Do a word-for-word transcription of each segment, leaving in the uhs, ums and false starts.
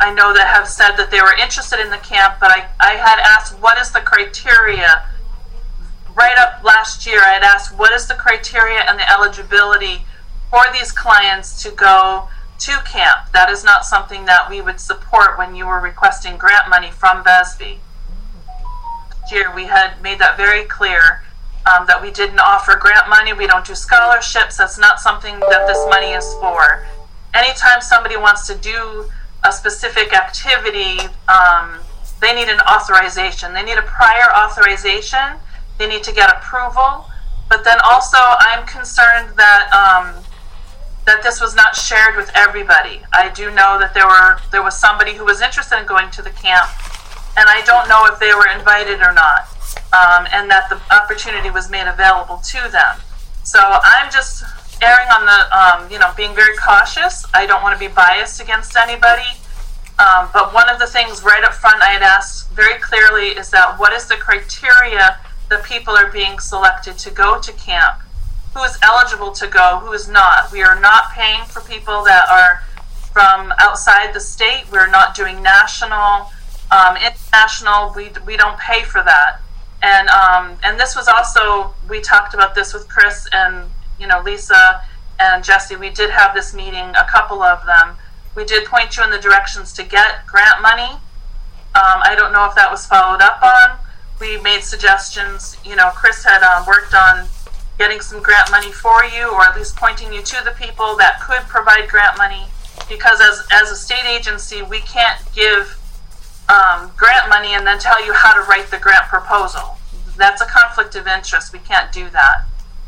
I know that have said that they were interested in the camp, but I, I had asked what is the criteria. Right up last year, I had asked what is the criteria and the eligibility for these clients to go to camp. That is not something that we would support when you were requesting grant money from B E S B. Last year, we had made that very clear, um, that we didn't offer grant money. We don't do scholarships. That's not something that this money is for. Anytime somebody wants to do a specific activity, um, they need an authorization. They need a prior authorization. They need to get approval. But then also, I'm concerned that um, that this was not shared with everybody. I do know that there were there was somebody who was interested in going to the camp, and I don't know if they were invited or not, um, and that the opportunity was made available to them. So I'm just erring on the, um, you know, being very cautious. I don't want to be biased against anybody. Um, but one of the things right up front I had asked very clearly is that what is the criteria that people are being selected to go to camp? Who is eligible to go, who is not? We are not paying for people that are from outside the state. We're not doing national, um, international. We we don't pay for that. And um, and this was also, we talked about this with Chris and, you know, Lisa and Jesse. We did have this meeting, a couple of them. We did point you in the directions to get grant money. Um, I don't know if that was followed up on. We made suggestions. You know, Chris had um, worked on getting some grant money for you, or at least pointing you to the people that could provide grant money, because as as a state agency, we can't give um, grant money and then tell you how to write the grant proposal. That's a conflict of interest. We can't do that.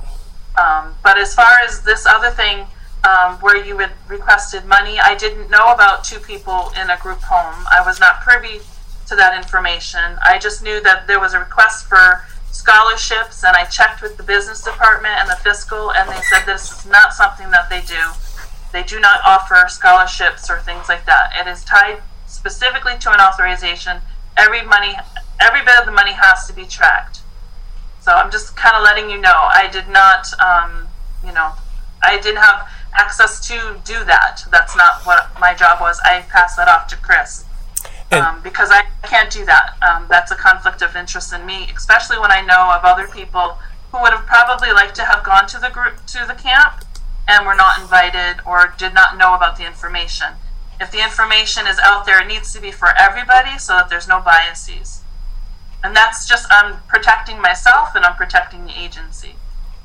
Um, but as far as this other thing, um, where you had requested money, I didn't know about two people in a group home. I was not privy to that information. I just knew that there was a request for scholarships, and I checked with the business department and the fiscal, and they said this is not something that they do. They do not offer scholarships or things like that. It is tied specifically to an authorization. Every money, every bit of the money has to be tracked. So I'm just kind of letting you know. I did not, um, you know, I didn't have access to do that. That's not what my job was. I passed that off to Chris. Um, because I can't do that. Um, that's a conflict of interest in me, especially when I know of other people who would have probably liked to have gone to the group to the camp and were not invited or did not know about the information. If the information is out there, it needs to be for everybody so that there's no biases. And that's just, I'm protecting myself and I'm protecting the agency.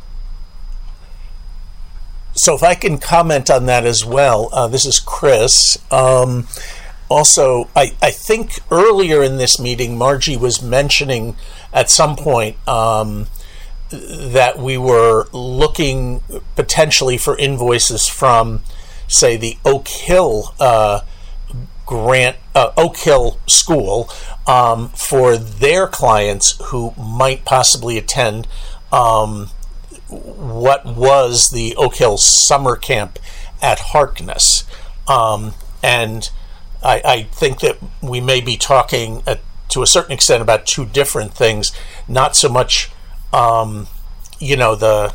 So if I can comment on that as well, uh, this is Chris. Um, Also, I, I think earlier in this meeting, Margie was mentioning at some point um, that we were looking potentially for invoices from, say, the Oak Hill uh, grant, uh, Oak Hill School um, for their clients who might possibly attend um, what was the Oak Hill summer camp at Harkness. Um, and I, I think that we may be talking at, to a certain extent about two different things, not so much, um, you know, the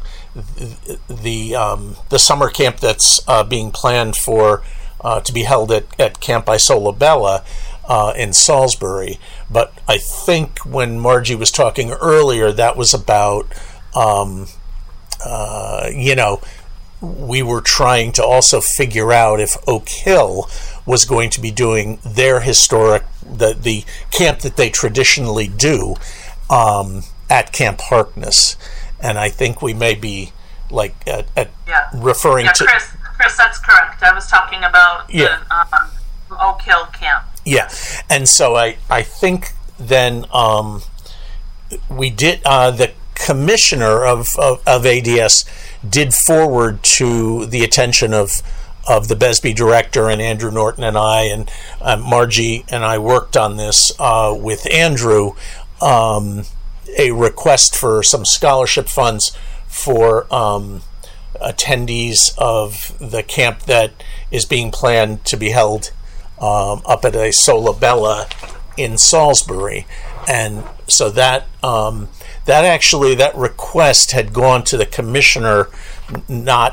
the um, the summer camp that's uh, being planned for uh, to be held at, at Camp Isola Bella uh, in Salisbury. But I think when Margie was talking earlier, that was about, um, uh, you know, we were trying to also figure out if Oak Hill was going to be doing their historic, the the camp that they traditionally do um, at Camp Harkness. And I think we may be like at, at yeah. referring yeah, to... Chris, Chris, that's correct. I was talking about yeah. the um, Oak Hill camp. Yeah, and so I, I think then um, we did, uh, the commissioner of, of, of A D S did forward to the attention of of the B E S B director and Andrew Norton and I, and uh, Margie and I worked on this uh, with Andrew, um, a request for some scholarship funds for um, attendees of the camp that is being planned to be held um, up at Isola Bella in Salisbury. And so that um, that actually, that request had gone to the commissioner, not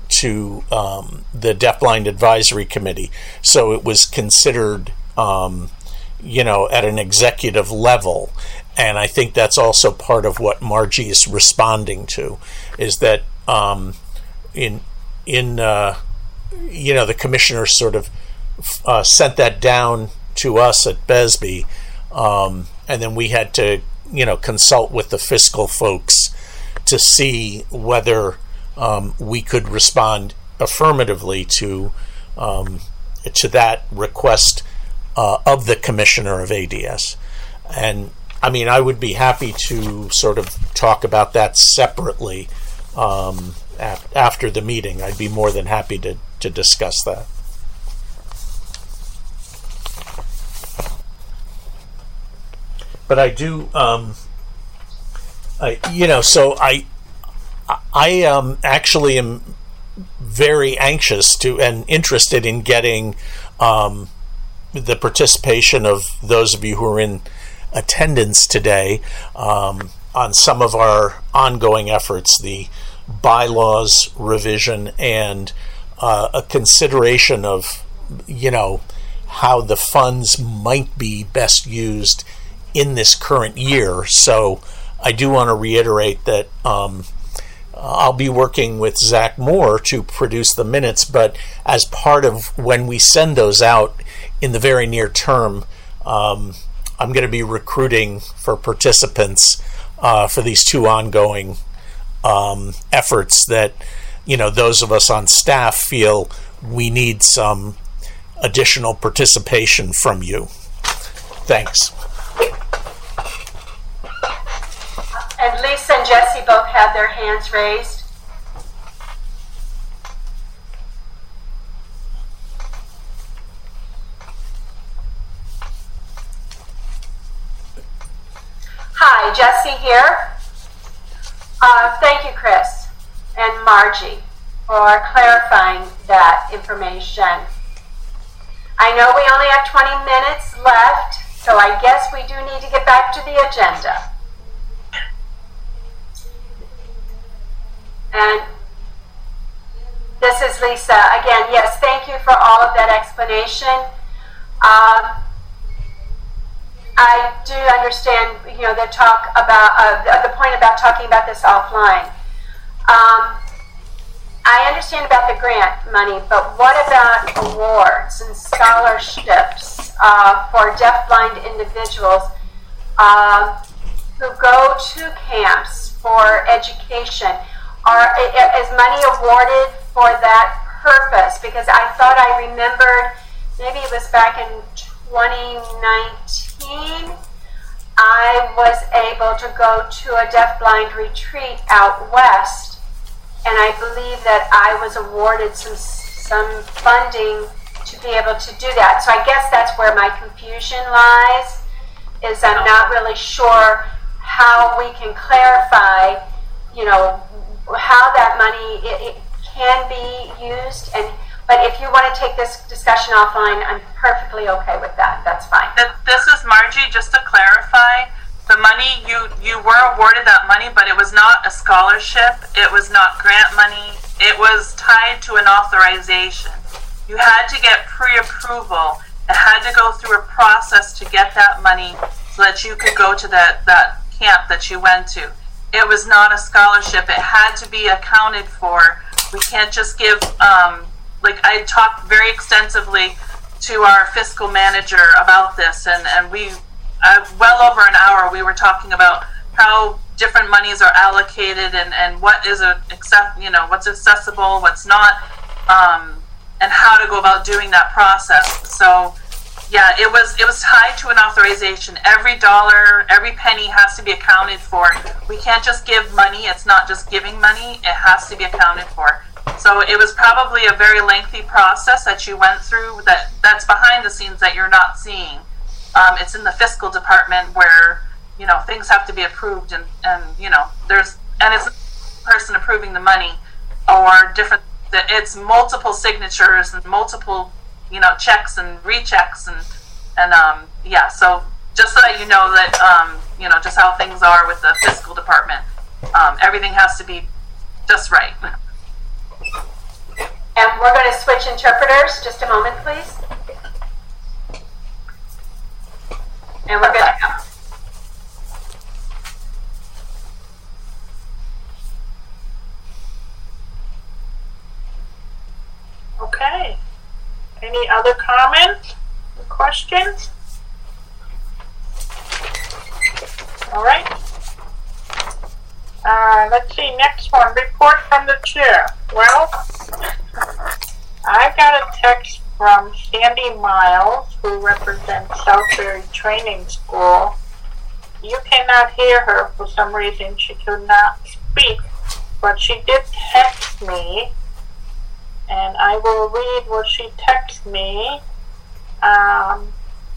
to um, the Deafblind Advisory Committee. So it was considered, um, you know, at an executive level. And I think that's also part of what Margie is responding to, is that um, in in uh, you know, the commissioners sort of uh, sent that down to us at B E S B, um, and then we had to, you know, consult with the fiscal folks to see whether um, we could respond affirmatively to um, to that request uh, of the commissioner of A D S. And I mean, I would be happy to sort of talk about that separately um, af- after the meeting. I'd be more than happy to, to discuss that. But I do, um, I, you know, so I, I um, actually am very anxious to and interested in getting um, the participation of those of you who are in attendance today um, on some of our ongoing efforts, the bylaws revision and uh, a consideration of, you know, how the funds might be best used in this current year. So I do want to reiterate that um, I'll be working with Zach Moore to produce the minutes, but as part of when we send those out in the very near term, um, I'm going to be recruiting for participants uh, for these two ongoing um, efforts that, you know, those of us on staff feel we need some additional participation from you. Thanks. And Lisa and Jesse both had their hands raised. Hi, Jesse here. Uh, thank you, Chris and Margie, for clarifying that information. I know we only have twenty minutes left, so I guess we do need to get back to the agenda. And this is Lisa. Again, yes, thank you for all of that explanation. Um, I do understand, you know, the talk about, uh, the, the point about talking about this offline. Um, I understand about the grant money, but what about awards and scholarships uh, for deafblind individuals uh, who go to camps for education? Are, is money awarded for that purpose? Because I thought I remembered, maybe it was back in twenty nineteen, I was able to go to a deafblind retreat out west, and I believe that I was awarded some some funding to be able to do that. So I guess that's where my confusion lies, is I'm not really sure how we can clarify, you know, how that money it, it can be used. And but if you want to take this discussion offline, I'm perfectly okay with that. That's fine. This is Margie. Just to clarify, the money, you, you were awarded that money, but it was not a scholarship. It was not grant money. It was tied to an authorization. You had to get pre-approval. It had to go through a process to get that money so that you could go to that, that camp that you went to. It was not a scholarship. It had to be accounted for. We can't just give, um, like I talked very extensively to our fiscal manager about this, and, and we, uh, well over an hour, we were talking about how different monies are allocated and, and what is a, accept, you know, what's accessible, what's not, um, and how to go about doing that process. So yeah, it was it was tied to an authorization. Every dollar, every penny has to be accounted for. We can't just give money. It's not just giving money. It has to be accounted for. So it was probably a very lengthy process that you went through that, that's behind the scenes that you're not seeing. Um, it's in the fiscal department where, you know, things have to be approved and, and you know, there's, and it's the person approving the money or different, it's multiple signatures and multiple, you know, checks and rechecks and, and um, yeah, so just so that you know that, um, you know, just how things are with the fiscal department. Um, everything has to be just right. And we're going to switch interpreters. Just a moment, please. And we're going to go. Okay. Any other comments or questions? All right. Uh, let's see, next one, report from the chair. Well, I got a text from Sandy Miles, who represents Southbury Training School. You cannot hear her for some reason. She could not speak, but she did text me, and I will read what she texted me. Um,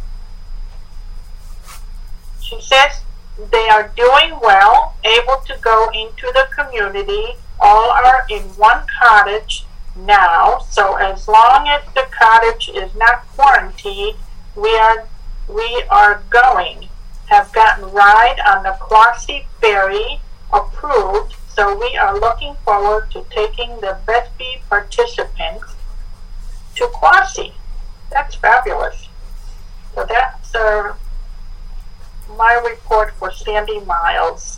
she says, they are doing well, able to go into the community. All are in one cottage now, so as long as the cottage is not quarantined, we are we are going. Have gotten ride on the Quasi ferry approved, so we are looking forward to taking the Vespi participants to Quasi. That's fabulous. So that's uh, my report for Sandy Miles.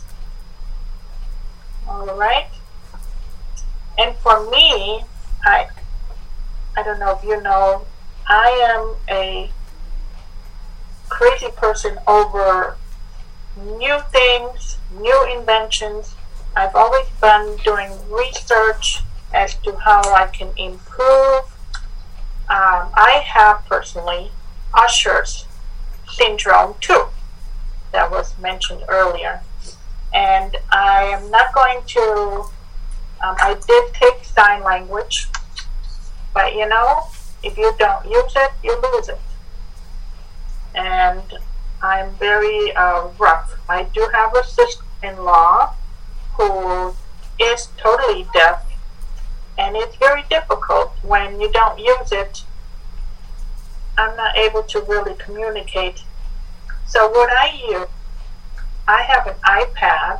All right. And for me, I I don't know if you know, I am a crazy person over new things, new inventions. I've always been doing research as to how I can improve. Um, I have personally Usher's syndrome too. That was mentioned earlier, and I am not going to um, I did take sign language, but you know, if you don't use it, you lose it. And I'm very uh, rough. I do have a sister-in-law who is totally deaf, and it's very difficult when you don't use it. I'm not able to really communicate. So what I use, I have an iPad,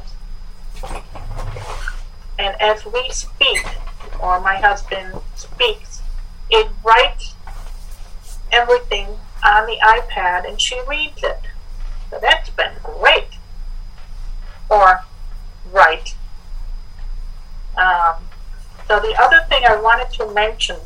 and as we speak, or my husband speaks, it writes everything on the iPad, and she reads it. So that's been great. Or write. Um, so the other thing I wanted to mention,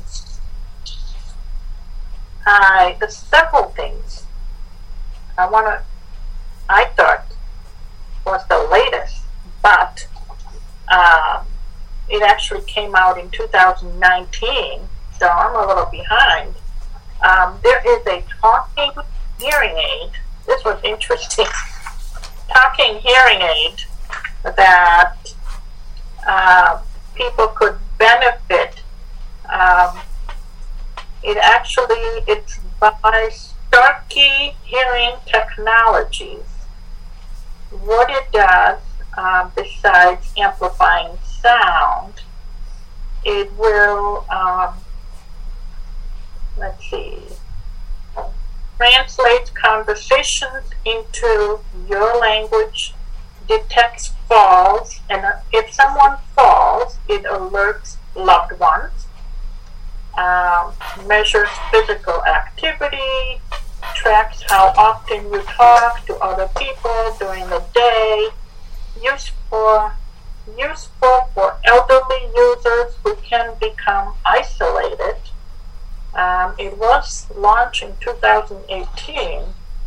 uh, there's several things I want to, I thought was the latest, but um, it actually came out in two thousand nineteen, so I'm a little behind. Um, there is a talking hearing aid. This was interesting. Talking hearing aid that uh, people could benefit. Um, it actually, it's by Starkey Hearing Technologies. What it does, uh, besides amplifying sound, it will, um, let's see, translate conversations into your language, detects falls, and if someone falls, it alerts loved ones. Um, measures physical activity, tracks how often you talk to other people during the day. Useful, useful for elderly users who can become isolated. Um, it was launched in two thousand eighteen.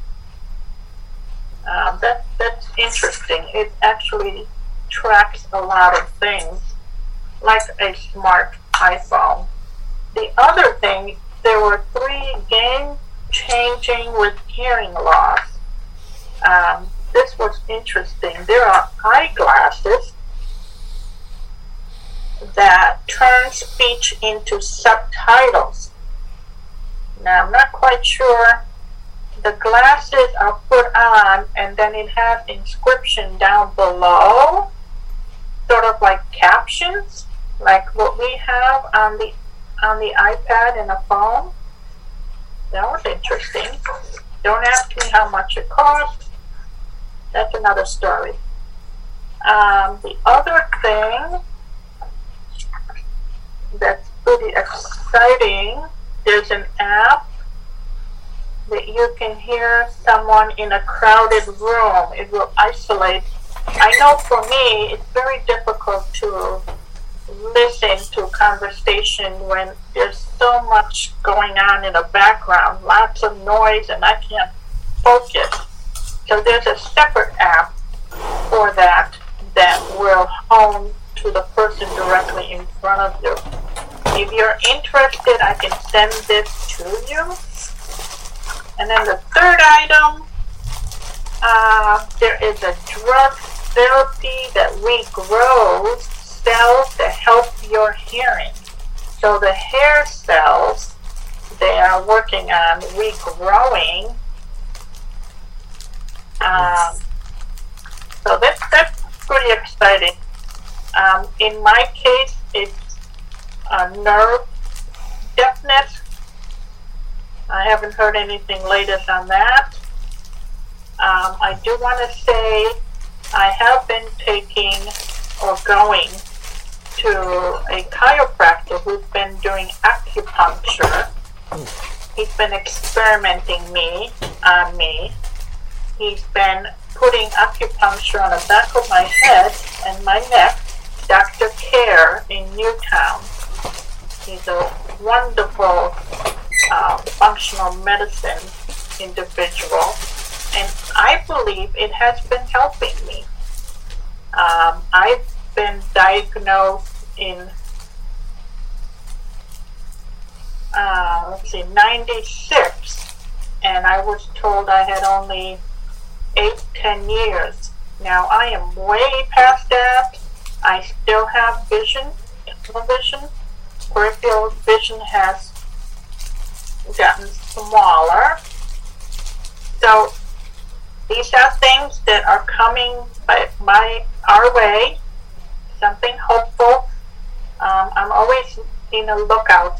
Um, that, that's interesting. It actually tracks a lot of things, like a smart iPhone. The other thing, there were three game-changing with hearing loss. Um, this was interesting. There are eyeglasses that turn speech into subtitles. Now, I'm not quite sure. The glasses are put on, and then it has inscription down below, sort of like captions, like what we have on the on the iPad and a phone. That was interesting. Don't ask me how much it cost. That's another story. Um, the other thing that's pretty exciting. There's an app that you can hear someone in a crowded room. It will isolate. I know for me, it's very difficult to listen to conversation when there's so much going on in the background, lots of noise, and I can't focus. So there's a separate app for that that will hone to the person directly in front of you. If you're interested, I can send this to you. And then the third item, uh, there is a drug therapy that regrows cells to help your hearing. So the hair cells they are working on regrowing. Um, so that's, that's pretty exciting. Um, in my case, it's uh, nerve deafness. I haven't heard anything latest on that. Um, I do want to say I have been taking or going to a chiropractor who's been doing acupuncture. He's been experimenting me on me. He's been putting acupuncture on the back of my head and my neck. Doctor Care in Newtown. He's a wonderful uh, functional medicine individual, and I believe it has been helping me. Um, I've been diagnosed in uh, let's see, ninety-six, and I was told I had only eight, ten years. Now I am way past that. I still have vision, tunnel vision. Peripheral vision has gotten smaller. So these are things that are coming by my our way. Something hopeful. Um, I'm always in a lookout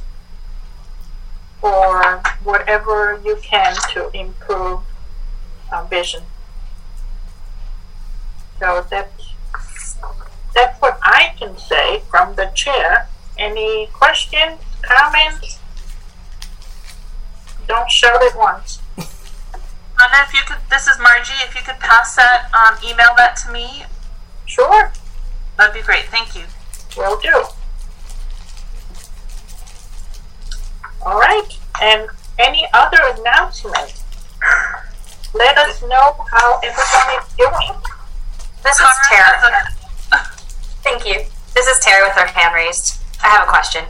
for whatever you can to improve uh, vision. So that's that's what I can say from the chair. Any questions, comments? Don't shout at once. Anna, if you could, this is Margie. If you could pass that, um, email that to me. Sure. That'd be great. Thank you. Will do. All right. And any other announcements? Let us know how everyone is doing. This is Tara. Thank you. This is Tara with her hand raised. I have a question.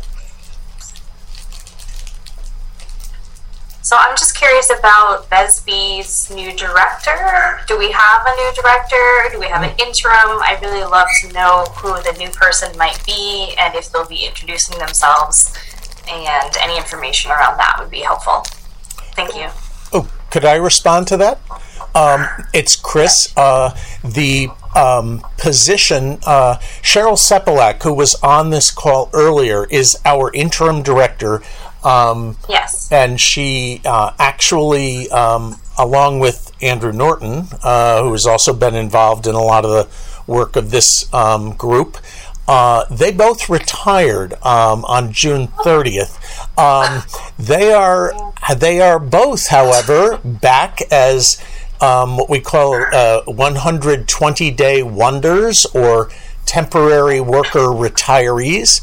So I'm just curious about B E S B's new director. Do we have a new director? Do we have an interim? I'd really love to know who the new person might be and if they'll be introducing themselves, and any information around that would be helpful. Thank you. Oh, could I respond to that? Um, it's Chris. Uh, the um, position, uh, Cheryl Sepelak, who was on this call earlier, is our interim director. Um, yes. And she uh, actually, um, along with Andrew Norton, uh, who has also been involved in a lot of the work of this um, group, uh, they both retired um, on June thirtieth. Um, they are they are both, however, back as um, what we call uh, one hundred twenty day wonders, or temporary worker retirees,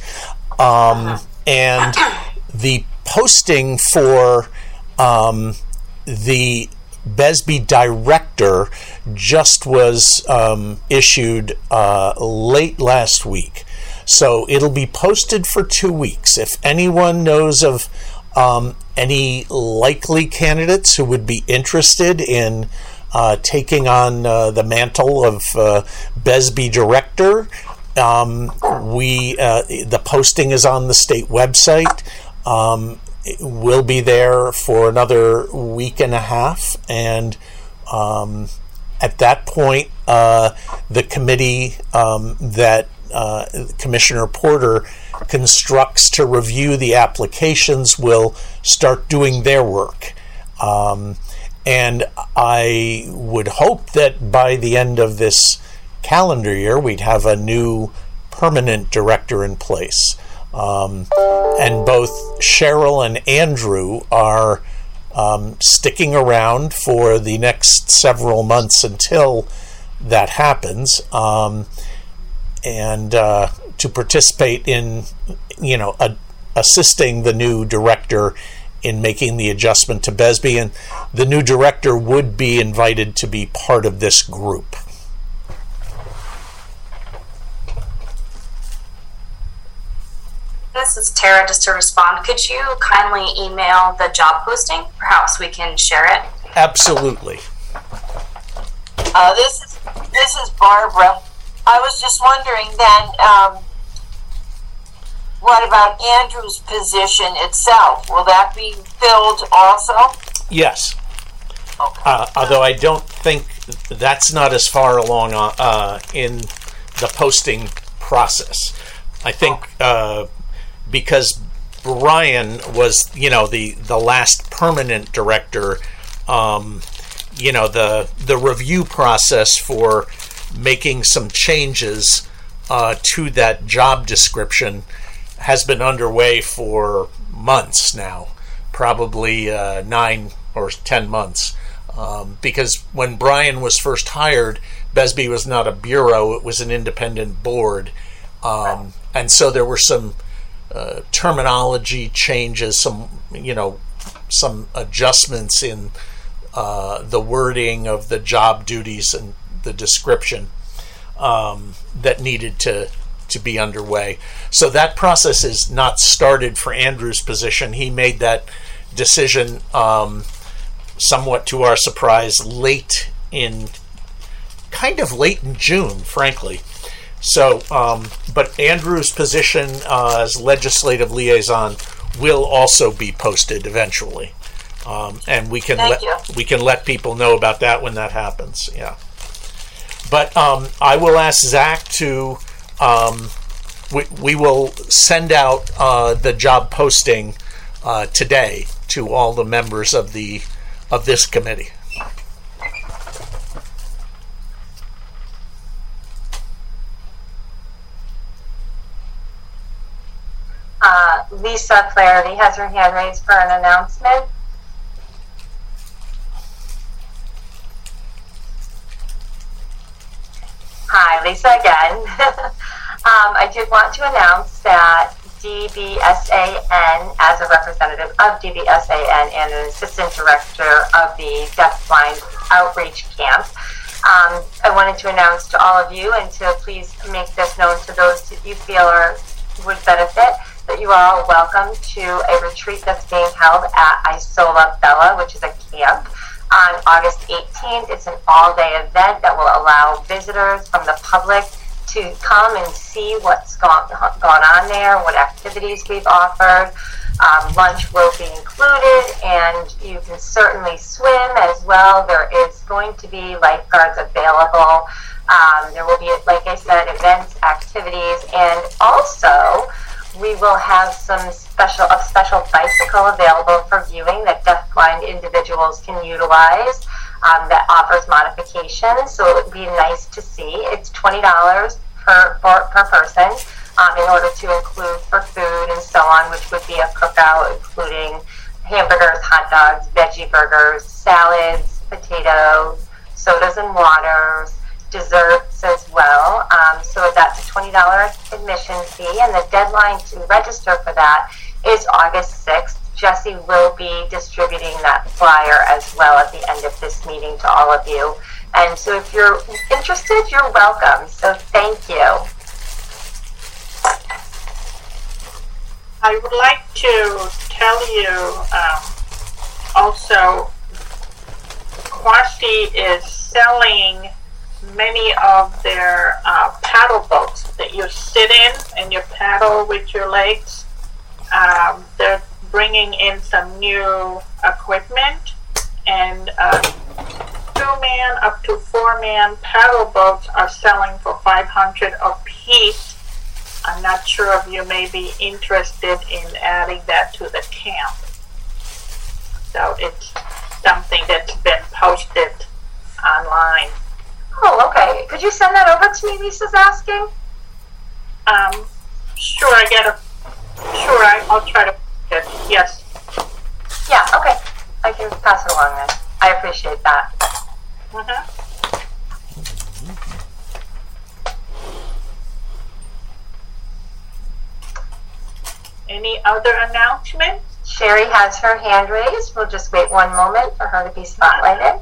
um, and the posting for um, the B E S B director just was um, issued uh, late last week. So it'll be posted for two weeks. If anyone knows of um, any likely candidates who would be interested in uh, taking on uh, the mantle of uh, B E S B director, um, we uh, the posting is on the state website. Um, it will be there for another week and a half, and um, at that point, uh, the committee um, that uh, Commissioner Porter constructs to review the applications will start doing their work. Um, and I would hope that by the end of this calendar year, we'd have a new permanent director in place. Um, and both Cheryl and Andrew are um, sticking around for the next several months until that happens, um, and uh, to participate in, you know, a, assisting the new director in making the adjustment to B S B, and the new director would be invited to be part of this group. This is Tara. Just to respond, could you kindly email the job posting? Perhaps we can share it. Absolutely. Uh, this is this is Barbara. I was just wondering then, um, what about Andrew's position itself? Will that be filled also? Yes. Okay. Uh, although I don't think that's not as far along uh, in the posting process. I think uh, because Brian was, you know, the, the last permanent director, um, you know, the the review process for making some changes uh, to that job description has been underway for months now, probably uh, nine or ten months. Um, because when Brian was first hired, B S B was not a bureau, it was an independent board. Um, and so there were some uh, terminology changes, some, you know, some adjustments in uh, the wording of the job duties and the description um, that needed to to be underway. So that process is not started for Andrew's position. He made that decision um, somewhat to our surprise late in, kind of late in June, frankly. So, um, but Andrew's position uh, as legislative liaison will also be posted eventually, um, and we can Thank let you. we can let people know about that when that happens. Yeah. But um, I will ask Zach to. Um, we, we will send out uh, the job posting uh, today to all the members of the of this committee. Uh, Lisa Flaherty has her hand raised for an announcement. Hi, Lisa again. um, I did want to announce that D B S A N, as a representative of D B S A N and an assistant director of the Deafblind Outreach Camp, um, I wanted to announce to all of you and to please make this known to those that you feel are, would benefit, that you are all welcome to a retreat that's being held at Isola Bella, which is a camp, on August eighteenth. It's an all-day event that will allow visitors from the public to come and see what's gone, gone on there, what activities we've offered. Um, lunch will be included, and you can certainly swim as well. There is going to be lifeguards available. Um, there will be, like I said, events, activities, and also we will have some special a special bicycle available for viewing that deafblind individuals can utilize, um, that offers modifications. So it would be nice to see. It's twenty dollars per, per per person um, in order to include for food and so on, which would be a cookout including hamburgers, hot dogs, veggie burgers, salads, potatoes, sodas and waters, desserts as well. Um, so that's a twenty dollars admission fee, and the deadline to register for that is August sixth. Jesse will be distributing that flyer as well at the end of this meeting to all of you. And so if you're interested, you're welcome. So thank you. I would like to tell you um, also, Quasti is selling many of their uh, paddle boats that you sit in and you paddle with your legs. Um, they're bringing in some new equipment, and uh, two-man up to four-man paddle boats are selling for five hundred dollars a piece. I'm not sure if you may be interested in adding that to the camp. So it's something that's been posted online. Oh, okay. Could you send that over to me, Lisa's asking? Um, sure, I got a, sure, sure. I, I'll try to. Yes. Yeah, okay. I can pass it along then. I appreciate that. Mm-hmm. Any other announcements? Sherry has her hand raised. We'll just wait one moment for her to be spotlighted.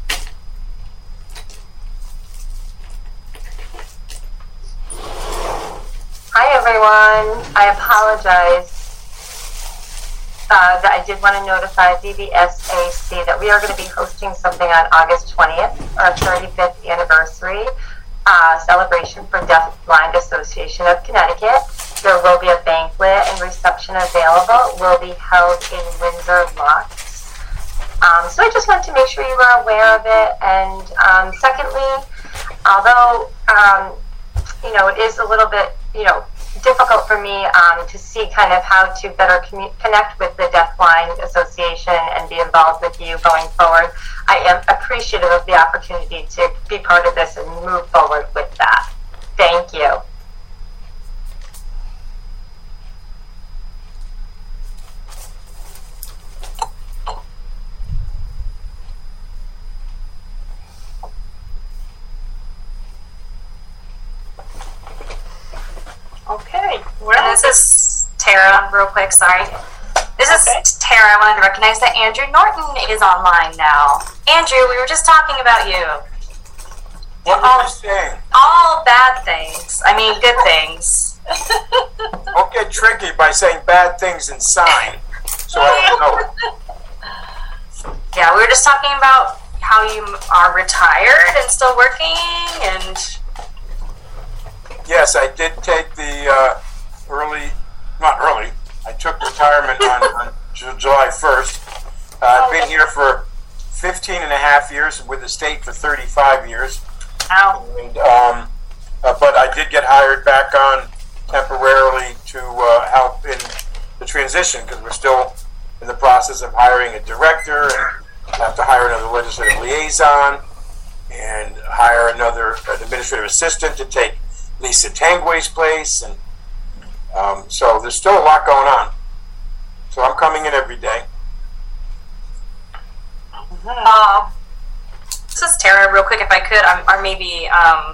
Hi, everyone. I apologize. Uh, that I did want to notify V B S A C that we are going to be hosting something on August twentieth, our thirty-fifth anniversary uh, celebration for Deaf Blind Association of Connecticut. There will be a banquet and reception available. It will be held in Windsor Locks. Um, so I just wanted to make sure you were aware of it. And um, secondly, although um, you know it is a little bit you know. difficult for me um, to see kind of how to better commu- connect with the Deafblind Association and be involved with you going forward. I am appreciative of the opportunity to be part of this and move forward with that. Thank you. Okay. And this is Tara, real quick, sorry. This is Okay. Tara. I wanted to recognize that Andrew Norton is online now. Andrew, we were just talking about you. What all, were you saying? all bad things. I mean, good things. Don't get tricky by saying bad things and sign. So I don't know. Yeah, we were just talking about how you are retired and still working, and Yes, I did take the uh, early, not early, I took retirement on, on Ju- July first. Uh, I've been here for fifteen and a half years, with the state for thirty-five years. Ow. And, um, uh, but I did get hired back on temporarily to uh, help in the transition, because we're still in the process of hiring a director, and have to hire another legislative liaison, and hire another an administrative assistant to take Lisa Tangway's place, and um, so there's still a lot going on. So I'm coming in every day. Uh, this is Tara, real quick, if I could, um, or maybe um,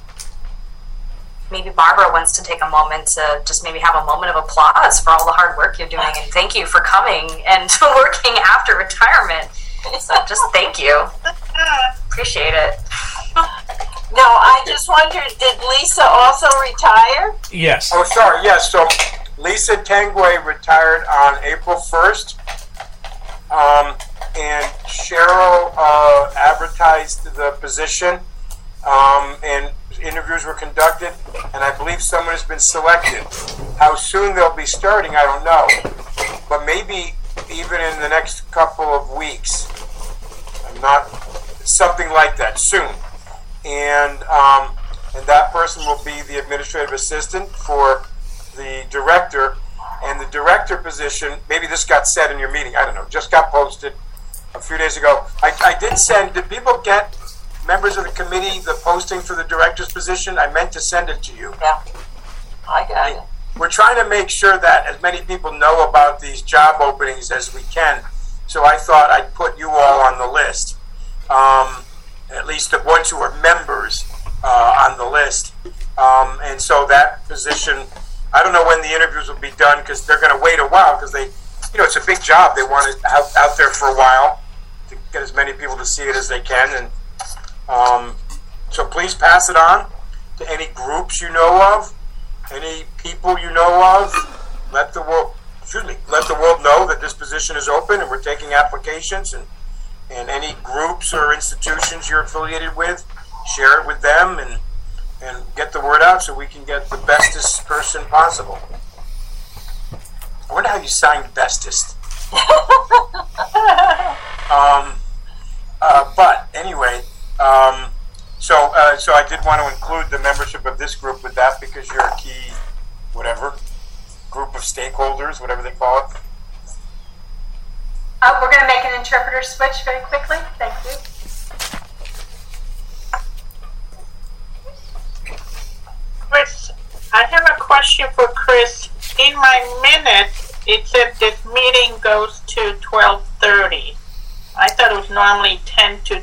maybe Barbara wants to take a moment to just maybe have a moment of applause for all the hard work you're doing, and thank you for coming and working after retirement. So just thank you. Appreciate it. No, I just wondered, did Lisa also retire? Yes. Oh, sorry. Yes. So Lisa Tangway retired on April first, um, and Cheryl uh, advertised the position, um, and interviews were conducted, and I believe someone has been selected. How soon they'll be starting, I don't know, but maybe even in the next couple of weeks. I'm not something like that soon. And um, and that person will be the administrative assistant for the director. And the director position, maybe this got said in your meeting, I don't know, just got posted a few days ago. I, I did send, did people get, members of the committee, the posting for the director's position? I meant to send it to you. Yeah, I got it. We're trying to make sure that as many people know about these job openings as we can. So I thought I'd put you all on the list. Um, at least the ones who are members uh, on the list. Um, and so that position, I don't know when the interviews will be done, because they're going to wait a while, because they, you know, it's a big job. They want it out, out there for a while to get as many people to see it as they can. And um, so please pass it on to any groups you know of, any people you know of. Let the world, excuse me, let the world know that this position is open and we're taking applications. And and any groups or institutions you're affiliated with, share it with them, and and get the word out so we can get the bestest person possible. I wonder how you signed bestest. um, uh, but anyway, um, so uh, so I did want to include the membership of this group with that, because you're a key, whatever, group of stakeholders, whatever they call it. Uh, we're going to make an interpreter switch very quickly. Thank you. Chris, I have a question for Chris. In in my minutes, it said this meeting goes to twelve thirty. I thought it was normally ten to